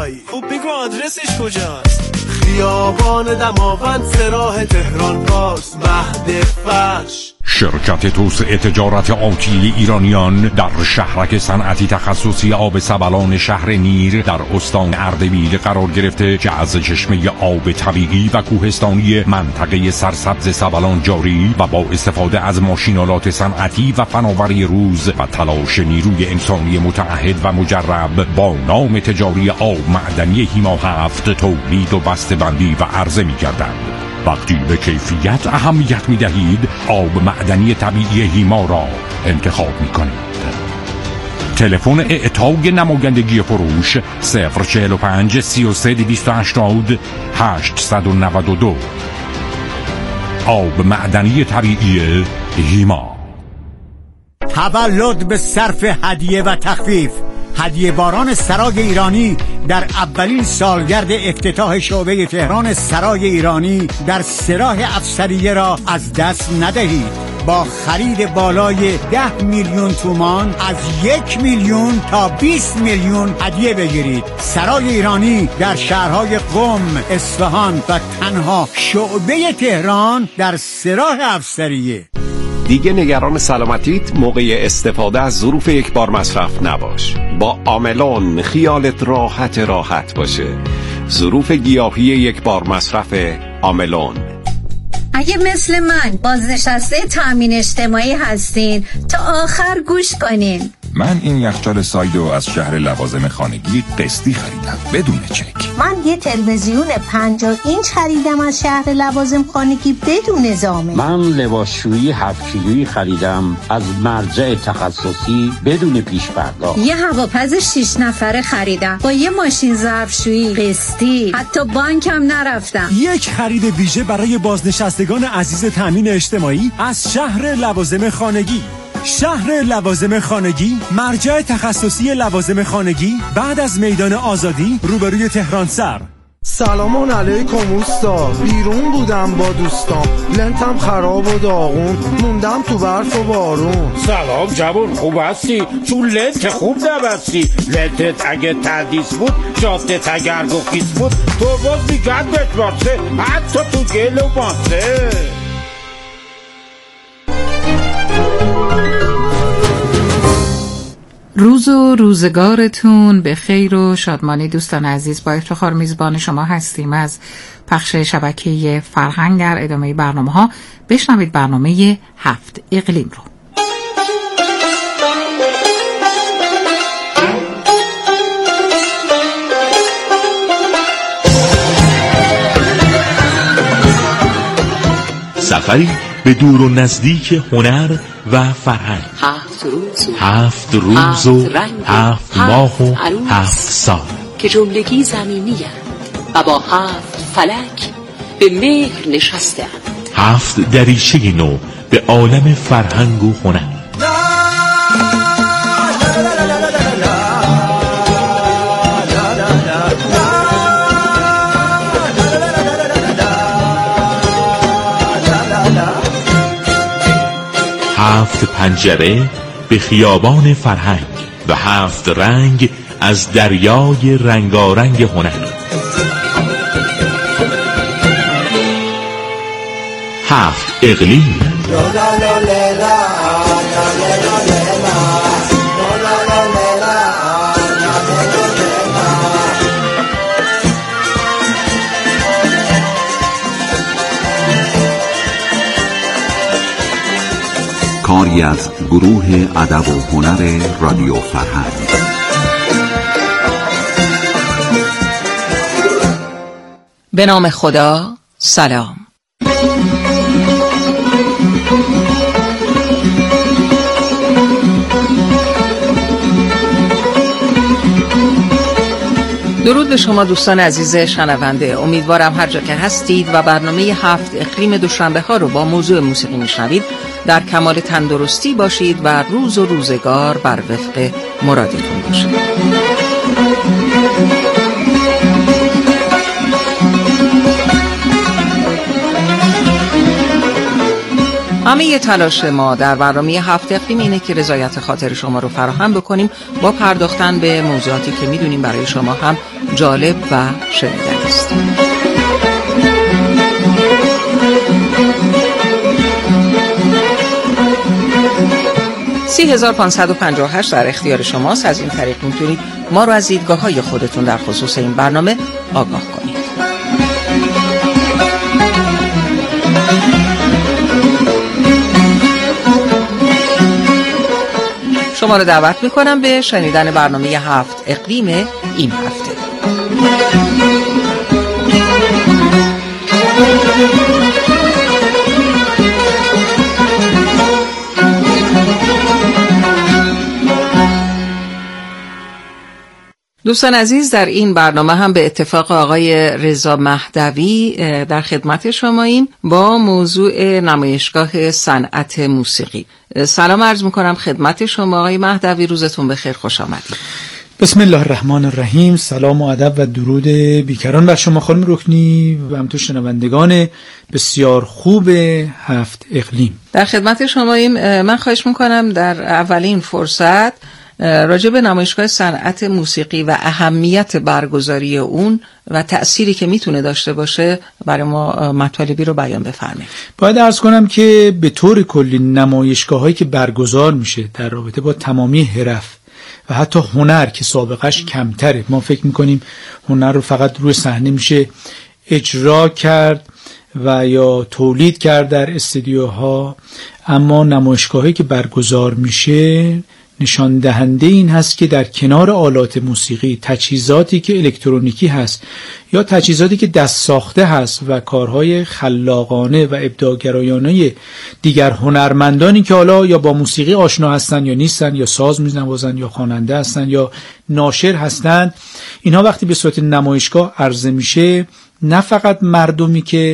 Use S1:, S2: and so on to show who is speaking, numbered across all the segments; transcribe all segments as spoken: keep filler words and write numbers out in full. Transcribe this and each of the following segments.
S1: کجایی؟
S2: خب بگو آدرسش کجاست؟
S1: خیابان دماوند سراح تهران پارس مهد فرش.
S3: شرکت توسعه تجارت آتی ایرانیان در شهرک صنعتی تخصصی آب سبلان شهر نیر در استان اردبیل قرار گرفته که از چشمه آب طبیعی و کوهستانی منطقه سرسبز سبلان جاری و با استفاده از ماشینالات صنعتی و فناوری روز و تلاش نیروی انسانی متعهد و مجرب با نام تجاری آب معدنی هیما هفت تولید و بسته‌بندی و عرضه می‌گردند. وقتی به کیفیت اهمیت می دهید آب معدنی طبیعی هیما را انتخاب می کنید. تلفن اعطای نمایندگی فروش صفر چهل و پنج سی و سه دویست و هشتاد هشتصد و نود و دو. آب معدنی طبیعی هیما.
S4: تولد به صرف هدیه و تخفیف. هدیه باران سرای ایرانی در اولین سالگرد افتتاح شعبه تهران سرای ایرانی در سراح افسریه را از دست ندهید. با خرید بالای ده میلیون تومان از یک میلیون تا بیست میلیون هدیه بگیرید. سرای ایرانی در شهرهای قم، اصفهان و تنها شعبه تهران در سراح افسریه.
S5: دیگه نگران سلامتیت موقع استفاده از ظروف یک بار مصرف نباش. با آملون خیالت راحت راحت باشه. ظروف گیاهی یک بار مصرف آملون.
S6: اگه مثل من بازنشسته تامین اجتماعی هستین تا آخر گوش کنین.
S7: من این یخچال سایدو از شهر لوازم خانگی قسطی خریدم بدون چک.
S8: من یه تلویزیون پنجاه اینچ خریدم از شهر لوازم خانگی بدون زامن.
S9: من لباسشویی هفت کیلویی خریدم از مرجع تخصصی بدون پیش پرداخت.
S6: یه هواپز شش نفره خریدم با یه ماشین ظرفشویی قسطی، حتی بانکم نرفتم.
S10: یک خرید ویژه برای بازنشستگان عزیز تامین اجتماعی از شهر لوازم خانگی. شهر لوازم خانگی، مرجع تخصصی لوازم خانگی بعد از میدان آزادی روبروی تهران سر.
S11: سلام علیکم اوستا. بیرون بودم با دوستام، لنتم خراب و داغون، موندم تو برف و بارون.
S12: سلام جوان، خوب هستی؟ چون لنت خوب نبستی. لنتت اگه تردیس بود، جادت اگر گفیس بود، تو باز میگرد بتبارسه حتی تو گل و باسه.
S13: روز و روزگارتون به خیر و شادمانی دوستان عزیز. با افتخار میزبان شما هستیم از پخش شبکه فرهنگ. در ادامه برنامه ها بشنوید برنامه هفت اقلیم رو.
S14: سفری به دور و نزدیک هنر و فرهنگ.
S15: هفت روز و
S14: هفت روز و هفت ماه و هفت سال
S15: که جملگی زمینی و با هفت فلک به مهر نشسته اند.
S14: هفت دریچه نو به عالم فرهنگ و هنر. هفت پنجره به خیابان فرهنگ و هفت رنگ از دریای رنگارنگ هنر. هفت اقلیم.
S16: کاری از گروه ادب و هنر رادیو فرهنگ.
S17: به نام خدا. سلام. درود به شما دوستان عزیز شنونده. امیدوارم هر جا که هستید و برنامه هفت اقلیم دوشنبه ها رو با موضوع موسیقی میشنوید در کمال تندرستی باشید و روز و روزگار بر وفق مرادتون باشه. همه تلاش ما در برنامه هفت اقلیم اینه که رضایت خاطر شما رو فراهم بکنیم با پرداختن به موضوعاتی که میدونیم برای شما هم جالب و شنیدنی است. سی هزار پانصد و پنجاه و هشت در اختیار شماست. از این طریق میتونید ما رو از دیدگاه‌های خودتون در خصوص این برنامه آگاه کنید. شما رو دعوت میکنم به شنیدن برنامه هفت اقلیم این هفته. دوستان عزیز، در این برنامه هم به اتفاق آقای رضا مهدوی در خدمت شماییم با موضوع نمایشگاه صنعت موسیقی. سلام عرض میکنم خدمت شما آقای مهدوی، روزتون بخیر، خوش آمدید.
S18: بسم الله الرحمن الرحیم. سلام و ادب و درود بیکران بر شما خانم رکنی و همینطور شنوندگان بسیار خوب هفت اقلیم.
S17: در خدمت شماییم. من خواهش میکنم در اولین فرصت راجع به نمایشگاه صنعت موسیقی و اهمیت برگزاری اون و تأثیری که میتونه داشته باشه برای ما مطالبی رو بیان بفرمایید.
S18: باید عرض کنم که به طور کلی نمایشگاه‌هایی که برگزار میشه در رابطه با تمامی حرف و حتی هنر که سابقش کمتره، ما فکر میکنیم هنر رو فقط روی صحنه میشه اجرا کرد و یا تولید کرد در استودیوها، اما نمایشگاهایی که برگزار میشه نشان دهنده این هست که در کنار آلات موسیقی تجهیزاتی که الکترونیکی هست یا تجهیزاتی که دست ساخته هست و کارهای خلاقانه و ابداعگرایانه دیگر هنرمندانی که حالا یا با موسیقی آشنا هستن یا نیستن یا ساز می‌نوازن یا خواننده هستن یا ناشر هستن، اینها وقتی به صورت نمایشگاه عرضه میشه، نه فقط مردمی که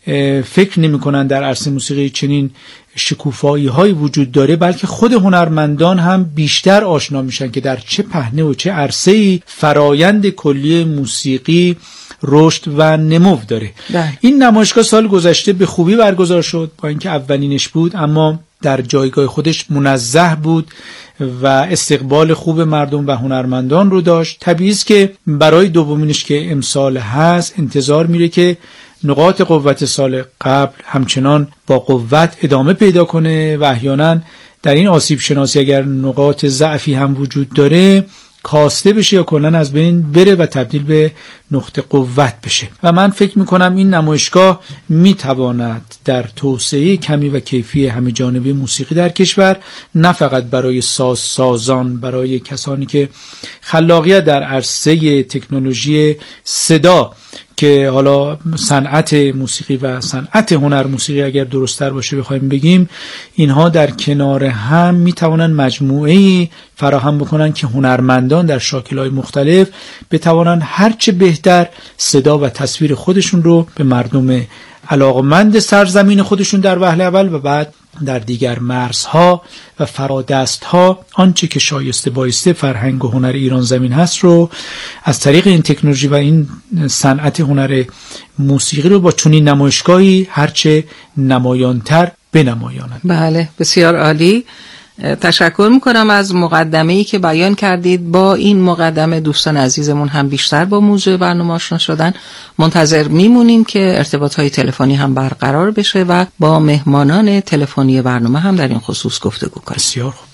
S18: فکر نمی کنن در عرصه موسیقی چنین شکوفایی های وجود داره، بلکه خود هنرمندان هم بیشتر آشنا میشن که در چه پهنه و چه عرصه‌ای فرایند کلی موسیقی رشد و نمو داره. ده. این نمایشگاه سال گذشته به خوبی برگزار شد، با اینکه اولینش بود اما در جایگاه خودش منزه بود و استقبال خوب مردم و هنرمندان رو داشت. طبیعی است که برای دومینش که امسال هست انتظار میره که نقاط قوت سال قبل همچنان با قوت ادامه پیدا کنه و احیانا در این آسیب شناسی اگر نقاط ضعفی هم وجود داره کاسته بشه یا کلاً از بین بره و تبدیل به نقطه قوت بشه. و من فکر میکنم این نمایشگاه میتواند در توسعه کمی و کیفی همه جانبه موسیقی در کشور، نه فقط برای ساز سازان، برای کسانی که خلاقیت در عرصه تکنولوژی صدا که حالا صنعت موسیقی و صنعت هنر موسیقی اگر درست‌تر باشه بخوایم بگیم، اینها در کنار هم میتوانند مجموعه‌ای فراهم بکنن که هنرمندان در شاکل‌های مختلف بتوانند هرچه بهتر صدا و تصویر خودشون رو به مردم علاقمند سرزمین خودشون در وهله اول و بعد در دیگر مرزها و فرادستها آنچه که شایسته بایسته فرهنگ و هنر ایران زمین هست رو از طریق این تکنولوژی و این صنعت هنر موسیقی رو با چنین نمایشگاهی هرچه نمایانتر بنمایانند.
S17: بله، بسیار عالی. تشکر میکنم از مقدمه‌ای که بیان کردید. با این مقدمه دوستان عزیزمون هم بیشتر با موضوع برنامه آشنا شدن. منتظر میمونیم که ارتباطهای تلفنی هم برقرار بشه و با مهمانان تلفنی برنامه هم در این خصوص گفتگو کنیم.
S18: بسیار خوب.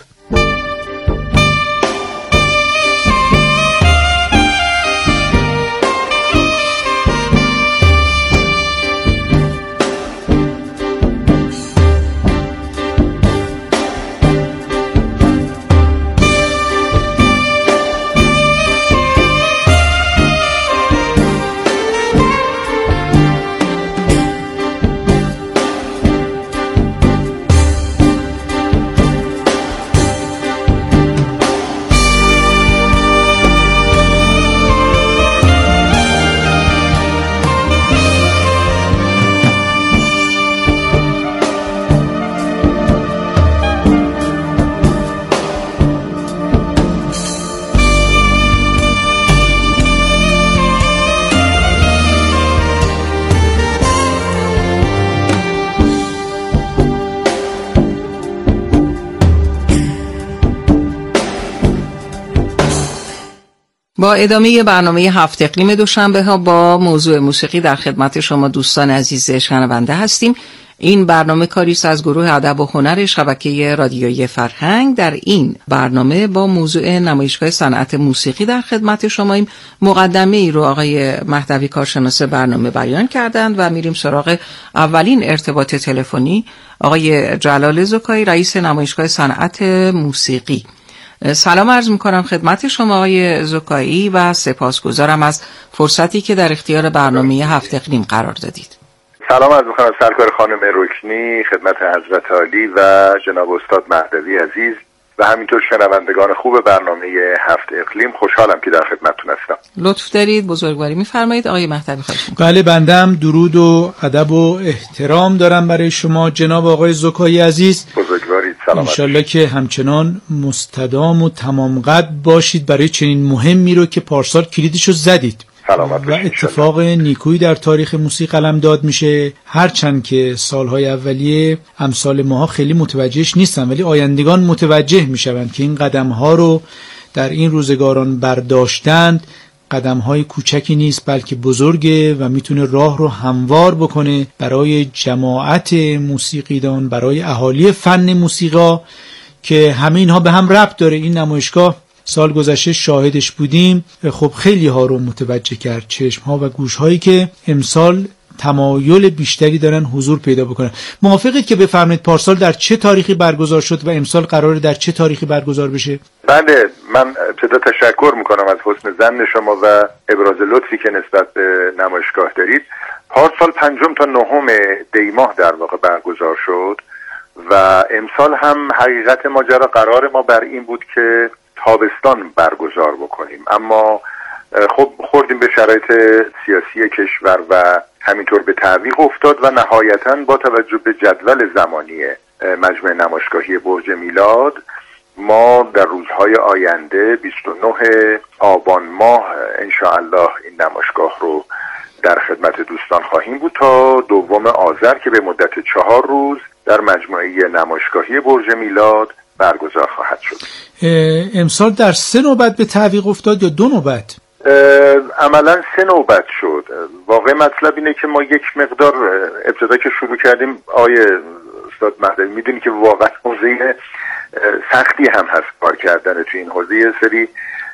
S17: با ادامه برنامه هفت اقلیم دوشنبه ها با موضوع موسیقی در خدمت شما دوستان عزیز شنونده هستیم. این برنامه کاری است از گروه ادب و هنر شبکه رادیویی فرهنگ. در این برنامه با موضوع نمایشگاه صنعت موسیقی در خدمت شماییم. مقدمه ای رو آقای مهدوی کارشناس برنامه بیان کردند و میریم سراغ اولین ارتباط تلفنی. آقای جلال زکایی، رئیس نمایشگاه صنعت موسیقی. سلام عرض میکنم خدمت شما آقای زکایی و سپاسگزارم از فرصتی که در اختیار برنامه هفت اقلیم قرار دادید.
S19: سلام عرض میکنم سرکار خانم رکنی، خدمت حضرت عالی و جناب استاد مهدوی عزیز و همینطور شنوندگان خوب برنامه هفت اقلیم. خوشحالم که در خدمتتون هستم.
S17: لطف دارید، بزرگواری میفرمایید آقای مهدوی. خواهش میکنم.
S18: بله، بندم درود و ادب و احترام دارم برای شما جناب آقای زکایی عزیز.
S19: بزرگوارید، سلامت.
S18: انشالله که همچنان مستدام و تمام قد باشید برای چنین مهمی رو که پارسال کلیدشو زدید.
S19: سلامت
S18: و اتفاق نیکویی در تاریخ موسیقی قلمداد میشه. هرچند که سالهای اولیه امثال ماها خیلی متوجهش نیستن، ولی آیندگان متوجه میشوند که این قدمها رو در این روزگاران برداشتند. قدمهای کوچکی نیست بلکه بزرگه و میتونه راه رو هموار بکنه برای جماعت موسیقیدان، برای اهالی فن موسیقی که همه اینها به هم ربط داره. این نمایشگاه سال گذشته شاهدش بودیم، خب خیلی ها رو متوجه کرد، چشم ها و گوش هایی که امسال تمایل بیشتری دارن حضور پیدا بکنن. موافقید که بفرمایید پارسال در چه تاریخی برگزار شد و امسال قراره در چه تاریخی برگزار بشه؟
S19: بله، من ابتدا تشکر میکنم از حسن ظن شما و ابراز لطفی که نسبت به نمایشگاه دارید. پارسال پنجم تا نهم دی ماه در واقع برگزار شد و امسال هم حقیقت ماجرا قرار ما بر این بود که تابستان برگزار بکنیم، اما خب خوردیم به شرایط سیاسی کشور و همینطور به تعویق افتاد و نهایتاً با توجه به جدول زمانی مجمع نمایشگاهی برج میلاد ما در روزهای آینده بیست و نه آبان ماه انشاءالله این نمایشگاه رو در خدمت دوستان خواهیم بود تا دوم آذر که به مدت چهار روز در مجموعه نمایشگاهی برج میلاد برگزار خواهد شد.
S18: امسال در سه نوبت به تعویق افتاد یا دو نوبت؟
S19: عملا سه نوبت شد. واقع مطلب اینه که ما یک مقدار ابتدا که شروع کردیم آیه استاد مهدوی میدونی که واقعا حوزه سختی هم هست کار کردن تو این حوزه. یه سری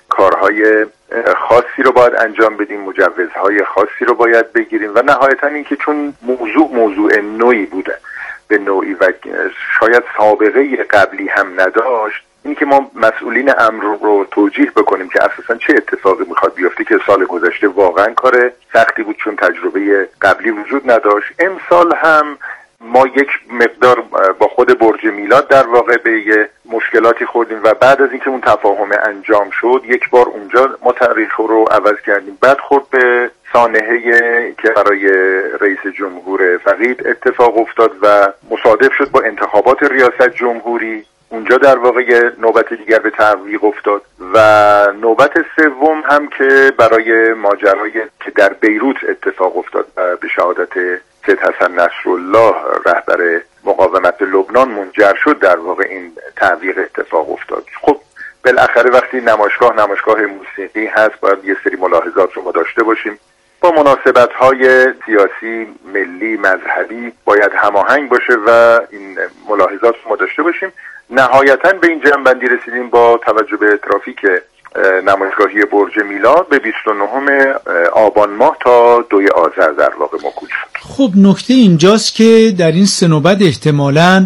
S19: کارهای خاصی رو باید انجام بدیم، مجوزهای خاصی رو باید بگیریم و نهایتا این که چون موضوع موضوع نوعی بوده به نوعی و شاید سابقه قبلی هم نداشت، این که ما مسئولین امر رو توجیه بکنیم که اساسا چه اتفاقی میخواد بیفته که سال گذشته واقعا کار سختی بود چون تجربه قبلی وجود نداشت. امسال هم ما یک مقدار با خود برج میلاد در واقع به یه مشکلاتی خوردیم و بعد از اینکه اون تفاهم انجام شد یک بار اونجا ما تاریخ رو عوض کردیم. بعد خورد به سانحه که برای رئیس جمهور فقید اتفاق افتاد و مصادف شد با انتخابات ریاست جمهوری. اونجا در واقع نوبت دیگر به تعویق افتاد و نوبت سوم هم که برای ماجرای که در بیروت اتفاق افتاد و به شهادت سید حسن نصرالله رهبر مقاومت لبنان منجر شد در واقع این تعویق اتفاق افتاد. خب بالاخره وقتی نمایشگاه نمایشگاه موسیقی هست باید یه سری ملاحظات رو ما داشته باشیم. با مناسبت‌های سیاسی، ملی، مذهبی باید هماهنگ باشه و این ملاحظات رو ما داشته باشیم. نهایتاً به این جمع‌بندی رسیدیم با توجه به ترافیک نمایشگاهی برج میلاد به بیست و نه آبان ماه تا دوی آذر در واقع موکول شد.
S18: خب نکته اینجاست که در این سه نوبت احتمالاً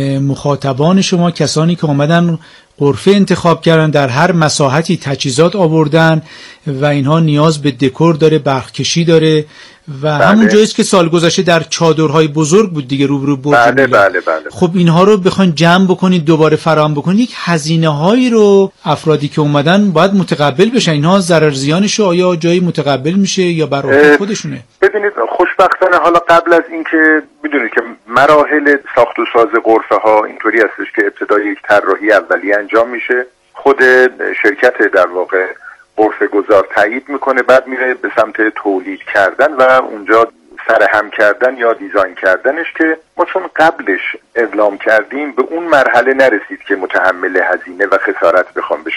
S18: مخاطبان شما کسانی که آمدن غرفه انتخاب کردن در هر مساحتی تجهیزات آوردن و اینها نیاز به دکور داره، برق‌کشی داره و بله. همون جاییست که سال گذشته در چادرهای بزرگ بود دیگه روبرو برج
S19: بله
S18: میلاد.
S19: بله بله.
S18: خب اینها رو بخواید جمع بکنید دوباره فراهم بکنید یک هزینه هایی رو افرادی که اومدن باید متقبل بشن. اینها ضرر زیانش رو آیا جایی متقبل میشه یا بر عهده خودشونه؟
S19: ببینید خوشبختانه حالا قبل از اینکه میدونید که مراحل ساخت و ساز غرفه ها اینطوری هستش که ابتدا یک طراحی اولیه انجام میشه، خود شرکت در واقع غرفه گذار تایید میکنه، بعد میره به سمت تولید کردن و اونجا سرهم کردن یا دیزاین کردنش که ما چون قبلش اعلام کردیم به اون مرحله نرسید که متحمل هزینه و خسارت بخوام بشن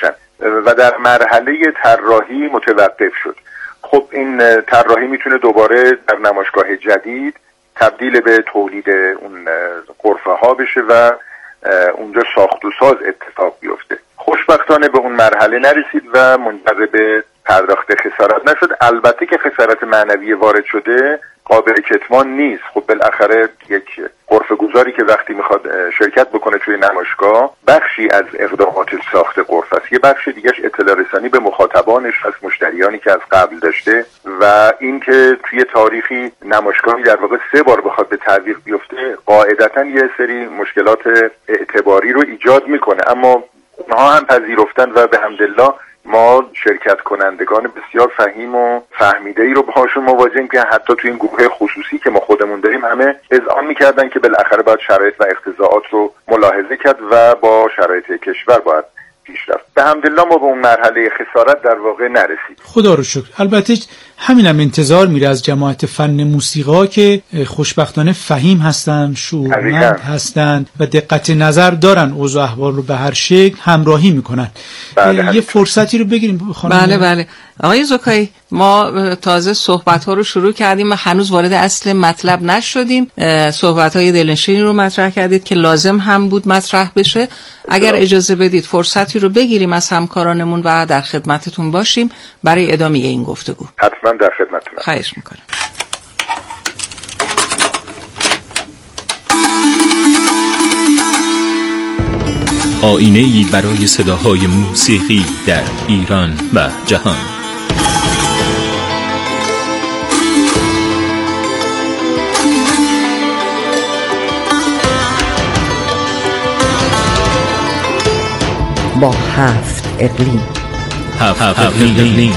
S19: و در مرحله طراحی متوقف شد. خب این طراحی میتونه دوباره در نمایشگاه جدید تبدیل به تولید اون غرفه ها بشه و اونجا ساخت و ساز اتفاق بیفته. خوشبختانه به اون مرحله نرسید و منجر به پرداخت خسارت نشد. البته که خسارت معنوی وارد شده قابل کتمان نیست. خب بالاخره یک غرفه گذاری که وقتی میخواد شرکت بکنه توی نمایشگاه بخشی از اقدامات ساخت غرفه است، یه بخش دیگهش اطلاع رسانی به مخاطبانش از مشتریانی که از قبل داشته و اینکه توی تاریخی نمایشگاهی در واقع سه بار بخواد به تعویق بیفته قاعدتاً یه سری مشکلات اعتباری رو ایجاد میکنه، اما اونها هم پذیرفتن و به حمدالله ما شرکت کنندگان بسیار فهیم و فهمیده ای رو باهاشون مواجهیم که حتی توی این گروه خصوصی که ما خودمون داریم همه اذعان میکردن که بالاخره باید شرایط و اقتضاعات رو ملاحظه کرد و با شرایط کشور باید پیش رفت. به حمدالله ما به اون مرحله خسارت در واقع نرسید.
S18: خدا رو شکر. البته همینم انتظار میره از جماعت فن موسیقی که خوشبختانه فهیم هستن، شعورمند هستن و دقت نظر دارن، اوضاع احوال رو به هر شکل همراهی میکنن. بله، یه فرصتی رو بگیریم خانم.
S17: بله بله آقای زکایی، ما تازه صحبت ها رو شروع کردیم و هنوز وارد اصل مطلب نشدیم. صحبت های دلنشینی رو مطرح کردید که لازم هم بود مطرح بشه. اگر اجازه بدید فرصتی رو بگیریم از همکارانمون و در خدمتتون باشیم برای ادامه این گفتگو.
S19: حتما در خدمتتونم.
S17: خواهش میکنم.
S14: آینه‌ای برای صداهای موسیقی در ایران و جهان.
S20: با هفت اقلیم.
S14: هفت, هفت اقلیم.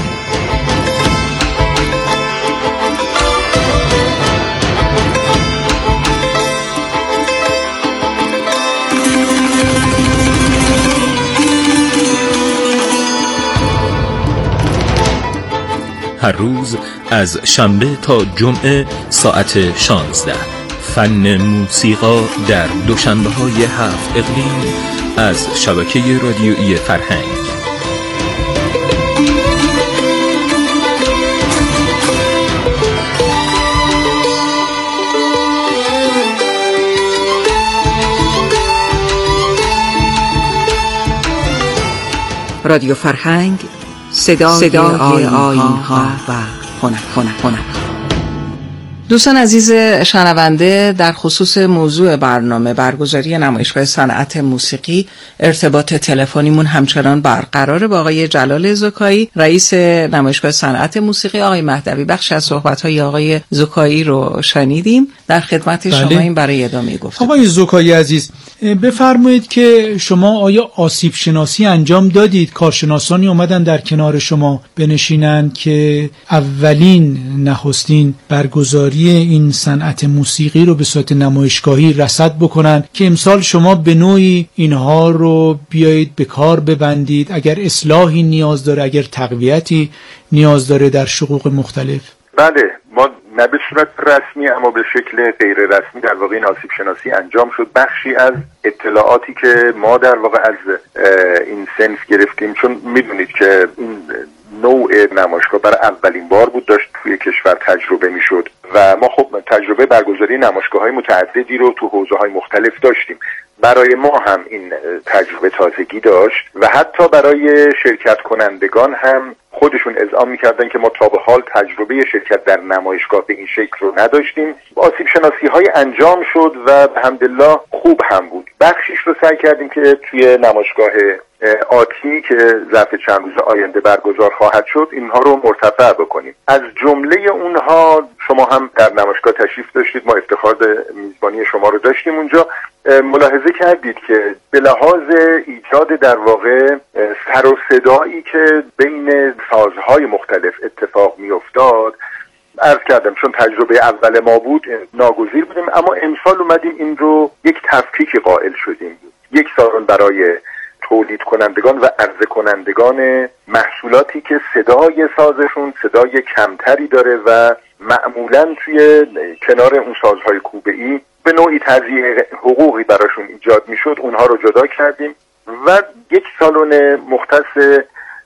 S14: هر روز از شنبه تا جمعه ساعت شانزده فن موسیقی در دوشنبه های هفت اقلیم از شبکه رادیویی فرهنگ.
S17: رادیو فرهنگ، صدای, صدای آیین‌ها و هنر. دوستان عزیز شنونده، در خصوص موضوع برنامه برگزاری نمایشگاه صنعت موسیقی ارتباط تلفنیمون همچنان برقراره با آقای جلال زکایی، رئیس نمایشگاه صنعت موسیقی. آقای مهدوی، بخش از صحبت‌های آقای زکایی رو شنیدیم، در خدمت
S18: بله.
S17: شما این برای ادامه گفتگو.
S18: آقای زکایی عزیز، بفرمایید که شما آیا آسیب شناسی انجام دادید؟ کارشناسانی اومدن در کنار شما بنشینن که اولین نخستین برگزاری این صنعت موسیقی رو به صورت نمایشگاهی رصد بکنن که امسال شما به نوعی اینها رو بیایید به کار ببندید، اگر اصلاحی نیاز داره، اگر تقویتی نیاز داره در شقوق مختلف؟
S19: بله، ما نه به صورت رسمی اما به شکل غیر رسمی در واقع این آسیب شناسی انجام شد. بخشی از اطلاعاتی که ما در واقع از این صنف گرفتیم، چون میدونید که این نوع نمایشگاه برای اولین بار بود داشت توی کشور تجربه میشد و ما خب تجربه برگزاری نمایشگاه‌های متعددی رو تو حوزه‌های مختلف داشتیم. برای ما هم این تجربه تازگی داشت و حتی برای شرکت کنندگان هم خودشون اذعان میکردن که ما تا به حال تجربه شرکت در نمایشگاه به این شکل رو نداشتیم. آسیب شناسی های انجام شد و به حمدالله خوب هم بود. بخشیش رو سعی کردیم که توی نمایشگاه آتی که ظرف چند روز آینده برگزار خواهد شد اینها رو مرتفع بکنیم. از جمله اونها شما هم در نمایشگاه تشریف داشتید، ما افتخار به میزبانی شما رو داشتیم اونجا. ملاحظه کردید که به لحاظ ایجاد در واقع سر و صدایی که بین سازهای مختلف اتفاق می افتاد، عرض کردم چون تجربه اول ما بود ناگزیر بودیم، اما امسال اومدیم این رو یک تفکیک قائل شدیم. یک سالن برای تولید کنندگان و عرضه کنندگان محصولاتی که صدای سازشون صدای کمتری داره و معمولاً توی کنار اون سازهای کوبه‌ای به نوعی تضییع حقوقی براشون ایجاد میشد، اونها رو جدا کردیم و یک سالن مختص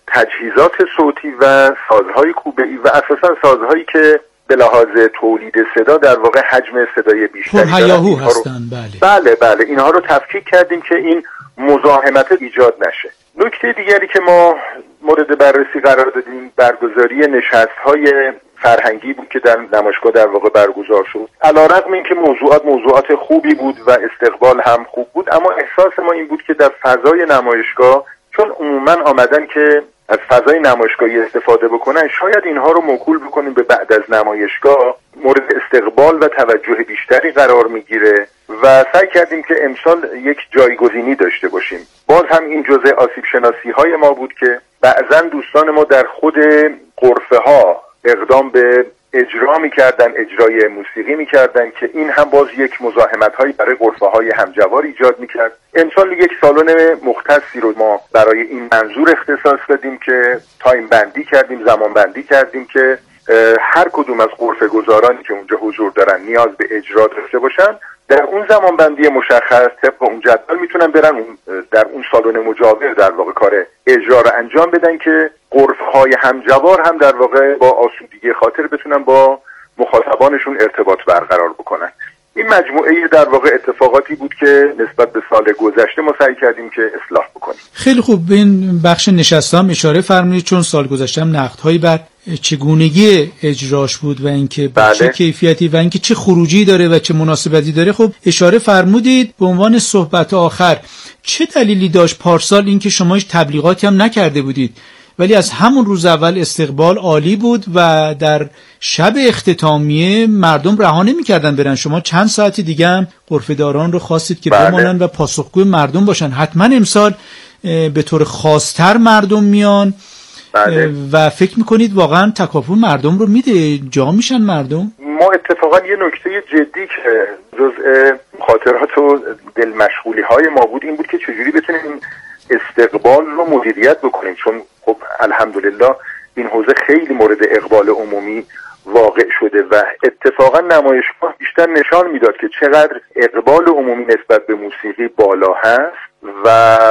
S19: تجهیزات صوتی و سازهای کوبه‌ای و اساسا سازهایی که به لحاظ تولید صدا در واقع حجم صدای بیشتری دارن،
S18: پرهیاهو هستن. بله
S19: بله بله اینها رو تفکیک کردیم که این مزاحمت ایجاد نشه. نکته دیگری که ما مورد بررسی قرار دادیم برگزاری نشست‌های فرهنگی بود که در نمایشگاه در واقع برگزار شد. علیرغم اینکه موضوعات موضوعات خوبی بود و استقبال هم خوب بود، اما احساس ما این بود که در فضای نمایشگاه، چون عموما آمدن که از فضای نمایشگاهی استفاده بکنن، شاید اینها رو موکول بکنیم به بعد از نمایشگاه مورد استقبال و توجه بیشتری قرار میگیره و سعی کردیم که امسال یک جایگزینی داشته باشیم. باز هم این جزء آسیب شناسی های ما بود که بعضا دوستان ما در خود غرفه ها اقدام به اجرا میکردن، اجرای موسیقی میکردن که این هم باز یک مزاحمت هایی برای غرفه های همجوار ایجاد میکرد. امسال یک سالن مختصی رو ما برای این منظور اختصاص دادیم که تایم بندی کردیم، زمان بندی کردیم که هر کدوم از غرفه گزارانی که اونجا حضور دارن نیاز به اجرا داشته باشن، در اون زمان بندی مشخص طبق اون جدول میتونن برن اون در اون سالن مجاور در واقع کار اجرا رو انجام بدن که غرفه‌های همجوار هم در واقع با آسودگی خاطر بتونن با مخاطبانشون ارتباط برقرار بکنن. این مجموعه در واقع اتفاقاتی بود که نسبت به سال گذشته ما سعی کردیم که اصلاح بکنیم.
S18: خیلی خوب، به این بخش نشسته هم اشاره فرمودید، چون سال گذشته هم نقدهایی بر چگونگی اجراش بود و اینکه با بله. چه کیفیتی و اینکه چه خروجی داره و چه مناسبتی داره. خب اشاره فرمودید به عنوان صحبت آخر، چه دلیلی داشت پارسال اینکه شما هیچ تبلیغاتی هم نکرده بودید ولی از همون روز اول استقبال عالی بود و در شب اختتامیه مردم رها نمی‌کردن برن؟ شما چند ساعتی دیگه هم غرفه‌داران رو خواستید که بله. بمانن و پاسخگوی مردم باشن. حتما امسال به طور خاص‌تر مردم میان بله. و فکر میکنید واقعا تکاپو مردم رو میده، جا میشن مردم؟
S19: ما اتفاقا یه نکته جدی که جزء خاطرات و دل مشغولی های ما بود این بود که چجوری بتونیم استقبال رو مدیریت بکنیم، چون خب الحمدلله این حوزه خیلی مورد اقبال عمومی واقع شده و اتفاقا نمایشگاه بیشتر نشان میداد که چقدر اقبال عمومی نسبت به موسیقی بالا هست و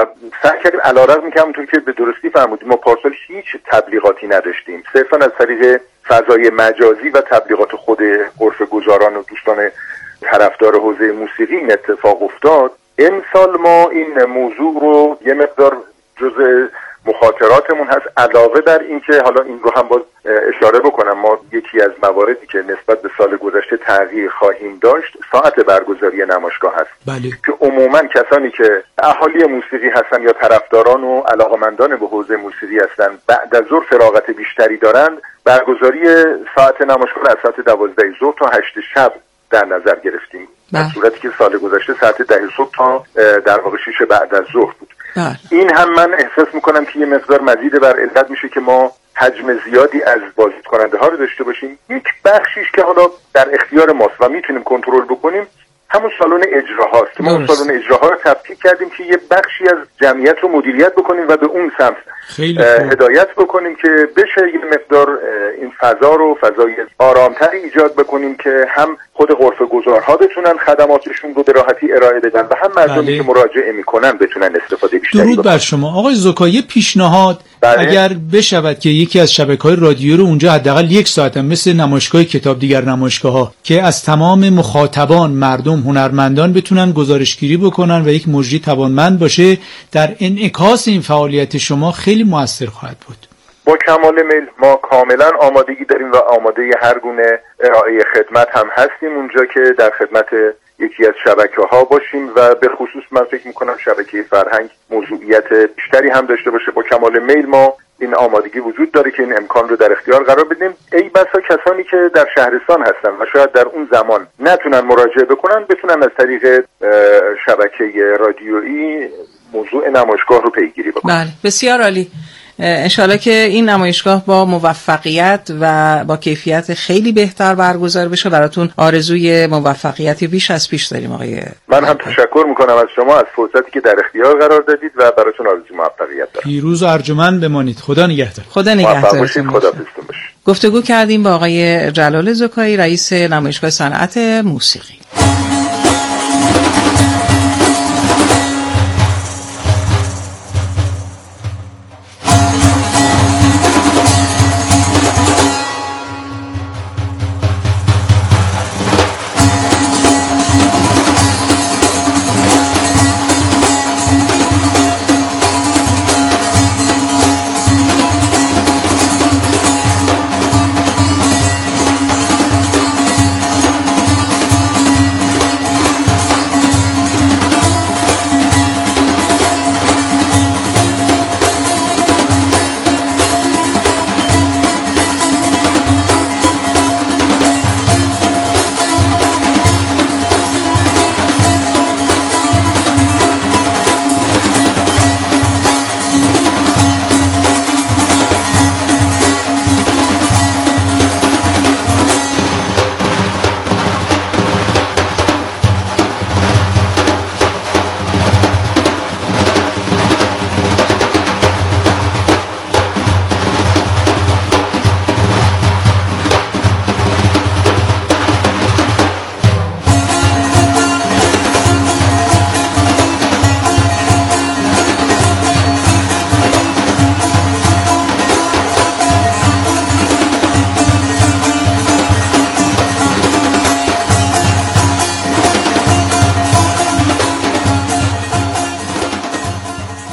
S19: سعی کردیم علیرغم که همونطور که به درستی فرمودیم ما پارسال هیچ تبلیغاتی نداشتیم، صرفا از طریق فضای مجازی و تبلیغات خود غرفه گزاران و دوستان طرفدار حوزه موسیقی این اتفاق افتاد. امسال ما این موضوع رو یه مقدار جزء مخاطراتمون هست، علاوه بر این که حالا این رو هم باز اشاره بکنم، ما یکی از مواردی که نسبت به سال گذشته تغییر خواهیم داشت ساعت برگزاری نمایشگاه هست.
S18: بله.
S19: که عموما کسانی که اهالی موسیقی هستن یا طرفداران و علاقمندان به حوزه موسیقی هستن بعد از ظهر فراغت بیشتری دارند، برگزاری ساعت نمایشگاه از ساعت دوازده ظهر تا هشت شب در نظر گرفتیم، در صورتی که سال گذشته ساعت ده صبح تا در واقع شیش بعد از ظهر بود.
S18: بله.
S19: این هم من احساس میکنم که یه مقدار مزید بر علت میشه که ما حجم زیادی از بازدید کننده ها رو داشته باشیم. یک بخشیش که حالا در اختیار ماست و میتونیم کنترل بکنیم همون سالن اجرا هاست که ما اون سالن اجراها رو تفکیک کردیم که یه بخشی از جمعیت رو مدیریت بکنیم و به اون سمت هدایت بکنیم که بشه یه مقدار این فضا رو فضای آرامتری ایجاد بکنیم که هم خود غرفه گزارها بتونن خدماتشون رو به راحتی ارائه بدن و هم مردمی بله. که مراجعه میکنن بتونن استفاده بیشتری بکنن.
S18: درود بر شما آقای زکایی. پیشنهاد بله. اگر بشود که یکی از شبکه‌های رادیو رو اونجا حداقل یک ساعت هم مثل نمایشگاه کتاب دیگر نمایشگاه‌ها که از تمام مخاطبان مردم هنرمندان بتونن گزارشگیری بکنن و یک مجری توانمند باشه، در انعکاس این فعالیت شما خیلی موثر خواهد بود.
S19: با کمال میل ما کاملا آمادگی داریم و آماده هر گونه ارائه خدمت هم هستیم اونجا که در خدمت یکی از شبکه‌ها باشیم و به خصوص من فکر می‌کنم شبکه فرهنگ موضوعیت بیشتری هم داشته باشه. با کمال میل ما این آمادگی وجود داره که این امکان رو در اختیار قرار بدیم. ای بسا کسانی که در شهرستان هستن و شاید در اون زمان نتونن مراجعه بکنن بتونن از طریق شبکه رادیویی موضوع نمایشگاه رو پیگیری بکنن.
S17: بله بسیار عالی. انشالله که این نمایشگاه با موفقیت و با کیفیت خیلی بهتر برگزار بشه. براتون آرزوی موفقیتی بیش از پیش داریم آقای.
S19: من هم تشکر میکنم از شما از فرصتی که در اختیار قرار دادید و براتون آرزوی موفقیت دارم.
S18: پیروز و ارجمند بمانید. خدا نگهدار.
S17: خدا نگهدارتون باشه.
S19: خدا بستون باشه.
S17: گفتگو کردیم با آقای جلال زکایی رئیس نمایشگاه صنعت موسیقی.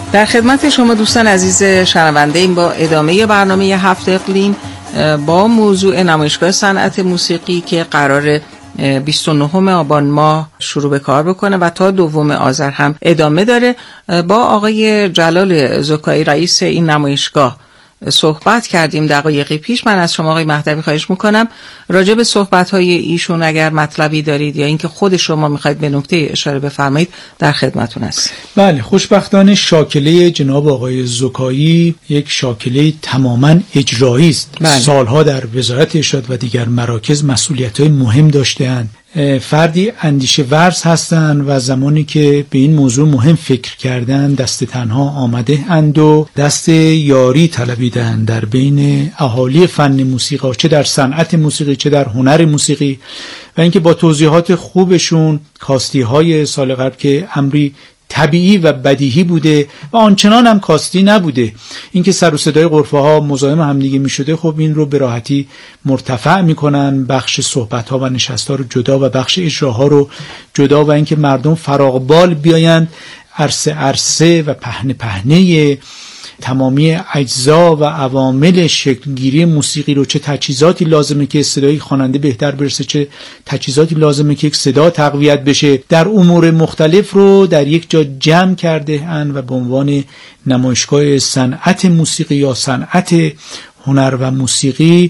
S17: در خدمت شما دوستان عزیز شنونده ایم با ادامه برنامه هفت اقلیم با موضوع نمایشگاه صنعت موسیقی که قرار بیست و نهم آبان ماه شروع به کار بکنه و تا دوم آذر هم ادامه داره. با آقای جلال زکایی رئیس این نمایشگاه صحبت کردیم دقایقی پیش. من از شما آقای مهدوی خواهش میکنم راجع به صحبت‌های ایشون اگر مطلبی دارید یا اینکه خود شما میخواید به نکته اشاره بفرمایید در خدمتتون هست.
S18: بله، خوشبختانه شاکله جناب آقای زکایی یک شاکله تماما اجرایی است. بله. سالها در وزارت ارشاد و دیگر مراکز مسئولیت‌های مهم داشته‌اند. فردی اندیشه ورز هستند و زمانی که به این موضوع مهم فکر کردن دست تنها آمده اند و دست یاری طلبیدن در بین اهالی فن موسیقی، چه در صنعت موسیقی چه در هنر موسیقی، و اینکه با توضیحات خوبشون کاستی های سال قبل که امری طبیعی و بدیهی بوده و آنچنان هم کاستی نبوده، اینکه سر و صدای غرفه ها مزاحم هم دیگه می شده، خب این رو به راحتی مرتفع میکنن، بخش صحبت ها و نشست ها رو جدا و بخش اجراها رو جدا، و اینکه مردم فراغبال بیایند عرصه عرصه و پهنه پهنه تمامی اجزا و عوامل شکلگیری موسیقی رو، چه تجهیزاتی لازمه که صدای خواننده بهتر برسه، چه تجهیزاتی لازمه که یک صدا تقویت بشه، در امور مختلف رو در یک جا جمع کرده اند و به عنوان نمایشگاه صنعت موسیقی یا صنعت هنر و موسیقی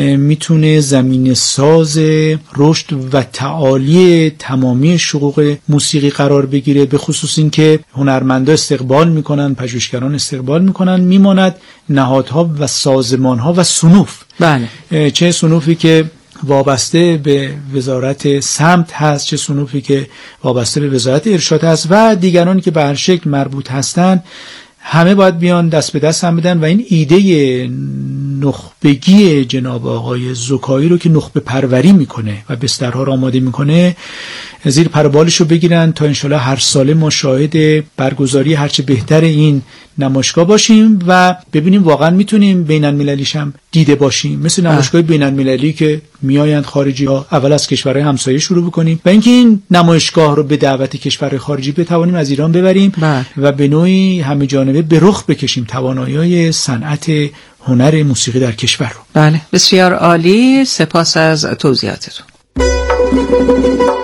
S18: میتونه زمین ساز رشد و تعالی تمامی شقوق موسیقی قرار بگیره، به خصوص این که هنرمندا استقبال میکنن، پژوهشگران استقبال میکنن، میماند نهادها و سازمانها و صنوف. بله. چه صنوفی که وابسته به وزارت سمت هست، چه صنوفی که وابسته به وزارت ارشاد هست و دیگرانی که به هر شکل مربوط هستند، همه باید بیان دست به دست هم بدن و این ایده نخبگی جناب آقای زکایی رو که نخبه پروری میکنه و بسترها رو آماده میکنه زیر پروبالش رو بگیرن تا انشالله هر ساله ما شاهد برگزاری هرچه بهتر این نمایشگاه باشیم و ببینیم واقعا میتونیم بین المللیش هم دیده باشیم، مثل نمایشگاه بین المللی که میآیند خارجی ها اول از کشورهای همسایه شروع بکنیم و اینکه این نمایشگاه رو به دعوت کشورهای خارجی بتوانیم از ایران ببریم بله. و به نوعی همه جانبه به رخ بکشیم توانایی‌های صنعت هنر موسیقی در کشور رو.
S17: بله، بسیار عالی، سپاس از توضیحاتتون.